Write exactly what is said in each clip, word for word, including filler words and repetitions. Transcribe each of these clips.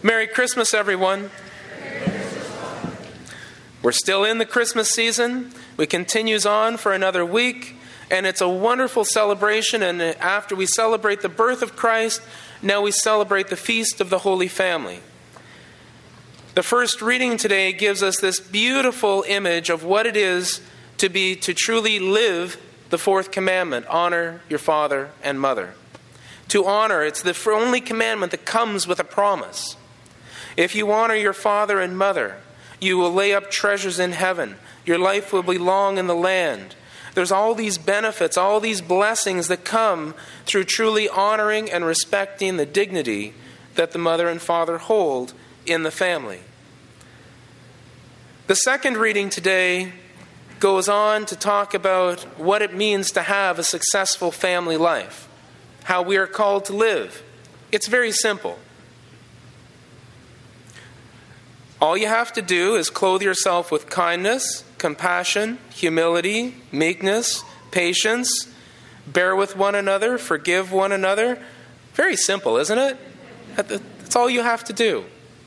Merry Christmas, everyone. We're still in the Christmas season. We continues on for another week, and it's a wonderful celebration. And after we celebrate the birth of Christ, now we celebrate the feast of the Holy Family. The first reading today gives us this beautiful image of what it is to be, to truly live the fourth commandment, honor your father and mother. To honor, it's the only commandment that comes with a promise. If you honor your father and mother, you will lay up treasures in heaven. Your life will be long in the land. There's all these benefits, all these blessings that come through truly honoring and respecting the dignity that the mother and father hold in the family. The second reading today goes on to talk about what it means to have a successful family life, how we are called to live. It's very simple. All you have to do is clothe yourself with kindness, compassion, humility, meekness, patience, bear with one another, forgive one another. Very simple, isn't it? That's all you have to do.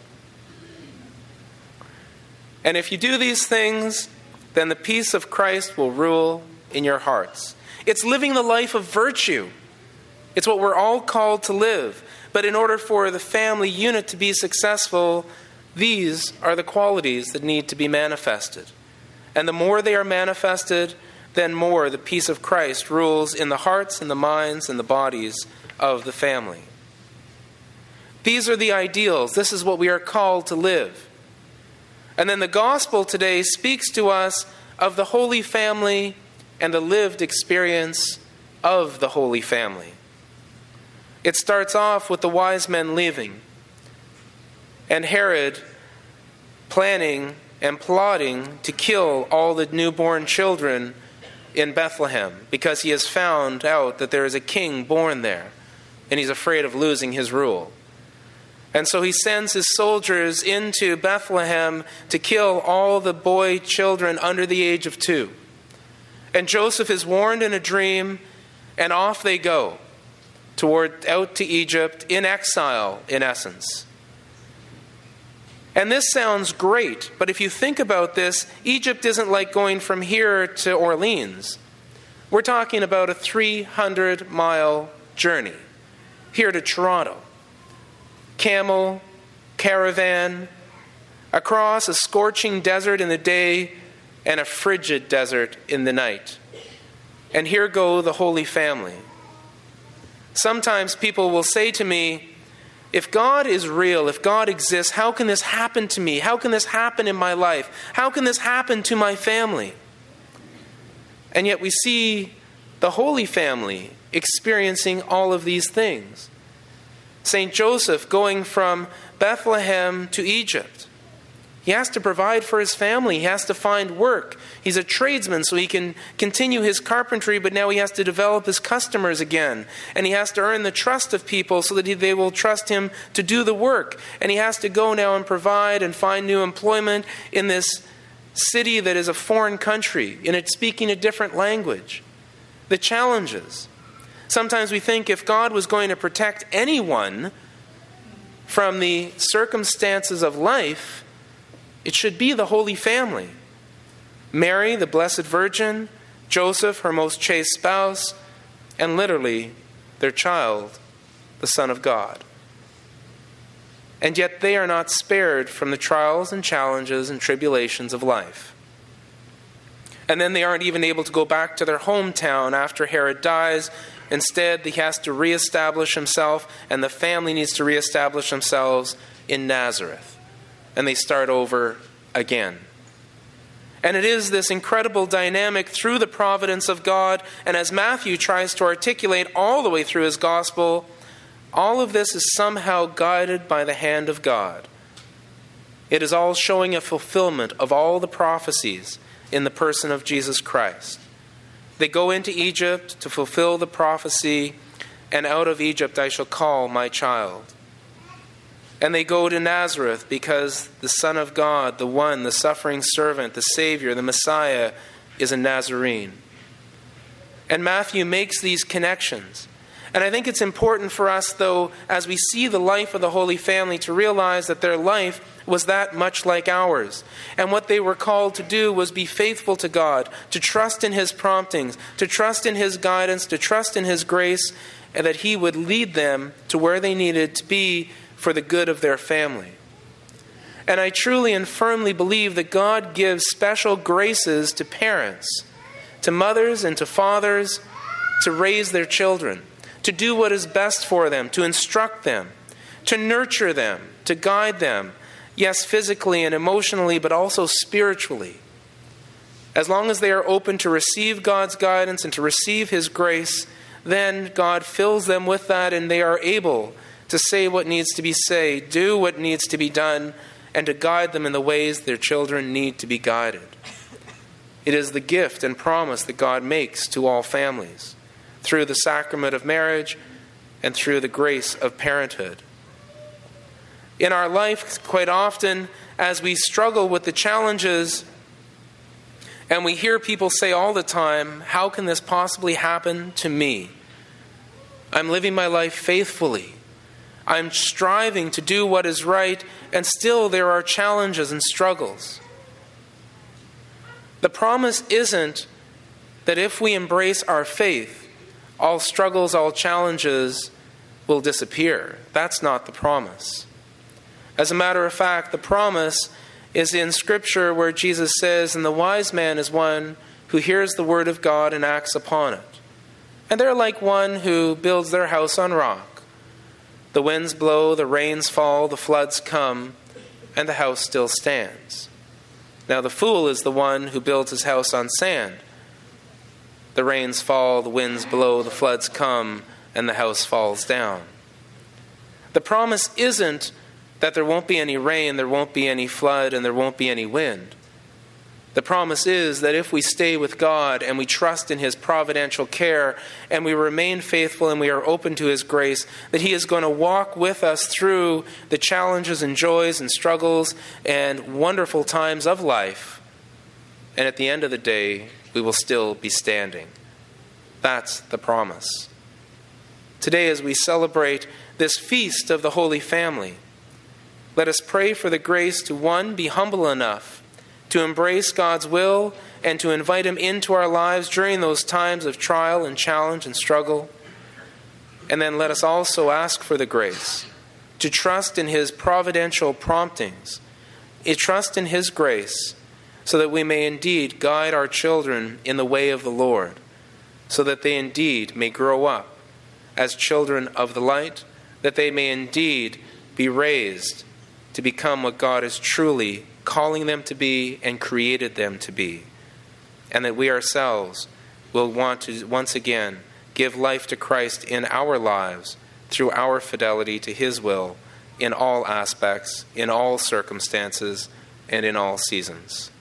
And if you do these things, then the peace of Christ will rule in your hearts. It's living the life of virtue. It's what we're all called to live. But in order for the family unit to be successful, these are the qualities that need to be manifested. And the more they are manifested, then more the peace of Christ rules in the hearts and the minds and the bodies of the family. These are the ideals. This is what we are called to live. And then the gospel today speaks to us of the Holy Family and the lived experience of the Holy Family. It starts off with the wise men leaving, and Herod planning and plotting to kill all the newborn children in Bethlehem because he has found out that there is a king born there, and he's afraid of losing his rule. And so he sends his soldiers into Bethlehem to kill all the boy children under the age of two. And Joseph is warned in a dream, and off they go toward out to Egypt in exile, in essence. And this sounds great, but if you think about this, Egypt isn't like going from here to Orleans. We're talking about a three hundred mile journey here to Toronto. Camel, caravan, across a scorching desert in the day and a frigid desert in the night. And here go the Holy Family. Sometimes people will say to me, if God is real, if God exists, how can this happen to me? How can this happen in my life? How can this happen to my family? And yet we see the Holy Family experiencing all of these things. Saint Joseph going from Bethlehem to Egypt. He has to provide for his family. He has to find work. He's a tradesman, so he can continue his carpentry, but now he has to develop his customers again. And he has to earn the trust of people so that they will trust him to do the work. And he has to go now and provide and find new employment in this city that is a foreign country, in it speaking a different language. The challenges. Sometimes we think if God was going to protect anyone from the circumstances of life, it should be the Holy Family. Mary, the Blessed Virgin, Joseph, her most chaste spouse, and literally their child, the Son of God. And yet they are not spared from the trials and challenges and tribulations of life. And then they aren't even able to go back to their hometown after Herod dies. Instead, he has to reestablish himself, and the family needs to reestablish themselves in Nazareth. And they start over again. And it is this incredible dynamic through the providence of God, and as Matthew tries to articulate all the way through his gospel, all of this is somehow guided by the hand of God. It is all showing a fulfillment of all the prophecies in the person of Jesus Christ. They go into Egypt to fulfill the prophecy, and out of Egypt I shall call my child. And they go to Nazareth because the Son of God, the one, the suffering servant, the Savior, the Messiah, is a Nazarene. And Matthew makes these connections. And I think it's important for us, though, as we see the life of the Holy Family, to realize that their life was that much like ours. And what they were called to do was be faithful to God, to trust in His promptings, to trust in His guidance, to trust in His grace, and that He would lead them to where they needed to be for the good of their family. And I truly and firmly believe that God gives special graces to parents, to mothers and to fathers, to raise their children, to do what is best for them, to instruct them, to nurture them, to guide them, yes, physically and emotionally, but also spiritually. As long as they are open to receive God's guidance and to receive His grace, then God fills them with that, and they are able to say what needs to be said, do what needs to be done, and to guide them in the ways their children need to be guided. It is the gift and promise that God makes to all families, through the sacrament of marriage and through the grace of parenthood. In our life, quite often, as we struggle with the challenges, and we hear people say all the time, how can this possibly happen to me? I'm living my life faithfully. I'm striving to do what is right, and still there are challenges and struggles. The promise isn't that if we embrace our faith, all struggles, all challenges will disappear. That's not the promise. As a matter of fact, the promise is in Scripture where Jesus says, "And the wise man is one who hears the word of God and acts upon it. And they're like one who builds their house on rock. The winds blow, the rains fall, the floods come, and the house still stands. Now the fool is the one who builds his house on sand. The rains fall, the winds blow, the floods come, and the house falls down." The promise isn't that there won't be any rain, there won't be any flood, and there won't be any wind. The promise is that if we stay with God and we trust in His providential care and we remain faithful and we are open to His grace, that He is going to walk with us through the challenges and joys and struggles and wonderful times of life. And at the end of the day, we will still be standing. That's the promise. Today, as we celebrate this feast of the Holy Family, let us pray for the grace to, one, be humble enough to embrace God's will and to invite Him into our lives during those times of trial and challenge and struggle. And then let us also ask for the grace to trust in His providential promptings, to trust in His grace, so that we may indeed guide our children in the way of the Lord, so that they indeed may grow up as children of the light, that they may indeed be raised to become what God is truly calling them to be and created them to be, and that we ourselves will want to once again give life to Christ in our lives through our fidelity to His will in all aspects, in all circumstances, and in all seasons.